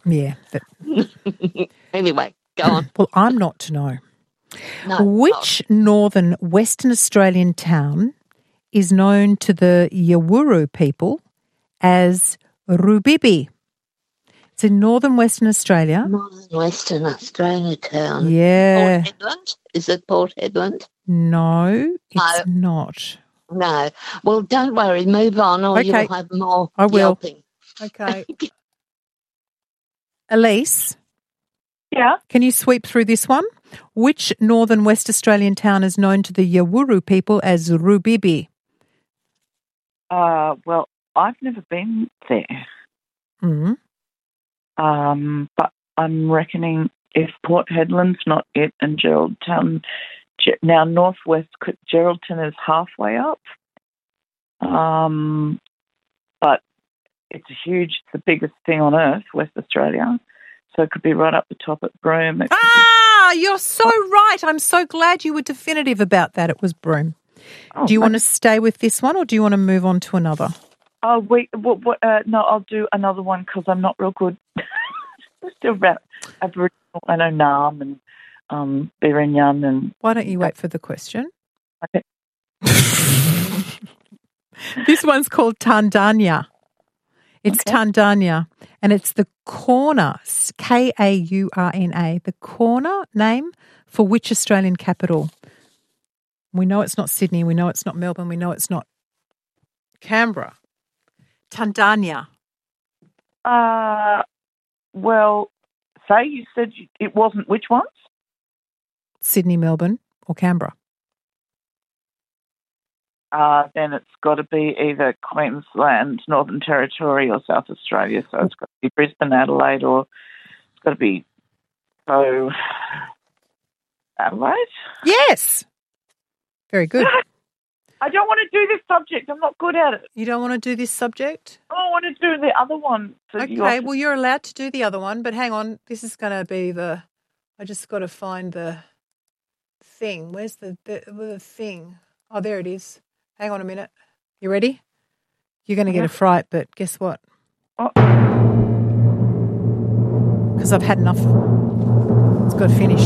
Anyway, go on. Well, I'm not to know. No, Which northern Western Australian town is known to the Yawuru people as Rubibi? It's in northern Western Australia. Northern Western Australia town. Yeah. Port Hedland? Is it Port Hedland? No, it's not. No. Well, don't worry. Move on or you'll have more yelping. Okay. Elise? Yeah? Can you sweep through this one? Which northern West Australian town is known to the Yawuru people as Rubibi? Well, I've never been there. Mm-hmm. But I'm reckoning if Port Hedland's not it and Geraldton, now Northwest Geraldton is halfway up. But it's the biggest thing on earth, West Australia. So it could be right up the top at Broome. You're so right. I'm so glad you were definitive about that. It was Broome. Do you want to stay with this one or do you want to move on to another? Oh, no, I'll do another one because I'm not real good. Still about Aboriginal. I know Naarm and Birinyan and... Why don't you wait for the question? Okay. This one's called Tandanya. It's Tandanya, and it's the corner, Kaurna, the corner name for which Australian capital? We know it's not Sydney, we know it's not Melbourne, we know it's not Canberra. Tandanya. Well, say you said it wasn't which ones? Sydney, Melbourne, or Canberra. Then it's got to be either Queensland, Northern Territory, or South Australia. So it's got to be Brisbane, Adelaide, or it's got to be Adelaide. Yes. Very good. I don't want to do this subject. I'm not good at it. You don't want to do this subject? I want to do the other one. Okay, well, you're allowed to do the other one, but hang on. This is going to be I just got to find the thing. Where's the thing? Oh, there it is. Hang on a minute. You ready? You're going to get a fright, but guess what? Because I've had enough. It's got to finish.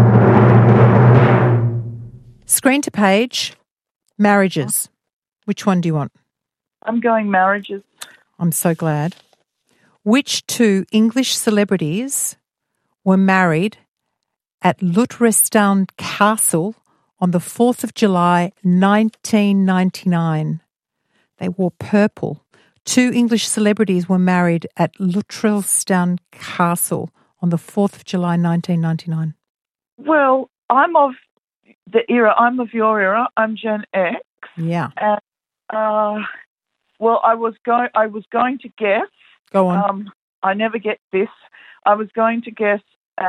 Screen to page, marriages. Which one do you want? I'm going marriages. I'm so glad. Which two English celebrities were married at Luttrestown Castle on the 4th of July, 1999? They wore purple. Two English celebrities were married at Luttrestown Castle on the 4th of July, 1999. Well, I'm of the era. I'm of your era. I'm Gen X. Yeah. And, well, I was going to guess. Go on. I never get this. I was going to guess at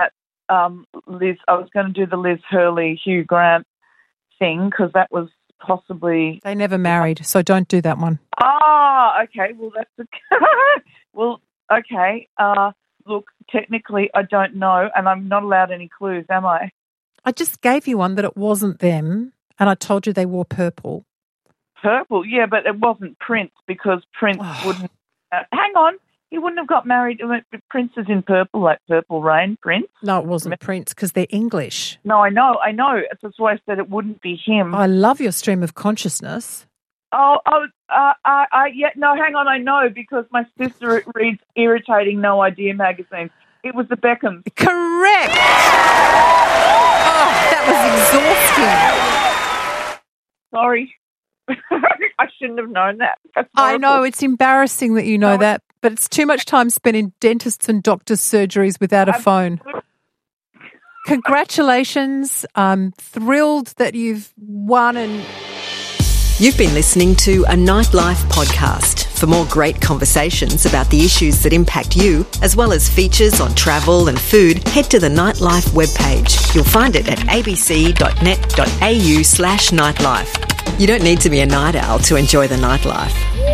Liz. I was going to do the Liz Hurley, Hugh Grant thing because that was possibly... They never married, so don't do that one. Ah, okay. Well, that's... well, okay. Look, technically, I don't know, and I'm not allowed any clues, am I? I just gave you one that it wasn't them, and I told you they wore purple. Purple? Yeah, but it wasn't Prince because Prince wouldn't... hang on. He wouldn't have got married. Prince is in purple, like Purple Rain, Prince. No, it wasn't Prince because they're English. No, I know. That's why I said it wouldn't be him. I love your stream of consciousness. No, hang on, I know because my sister reads irritating No Idea magazine. It was the Beckhams. Correct! Oh, that was exhausting. Sorry. I shouldn't have known that. I know, it's embarrassing that you know that, but it's too much time spent in dentists and doctors' surgeries without a phone. Congratulations. I'm thrilled that you've won. And You've been listening to a Nightlife podcast. For more great conversations about the issues that impact you, as well as features on travel and food, head to the Nightlife webpage. You'll find it at abc.net.au/nightlife. You don't need to be a night owl to enjoy the nightlife.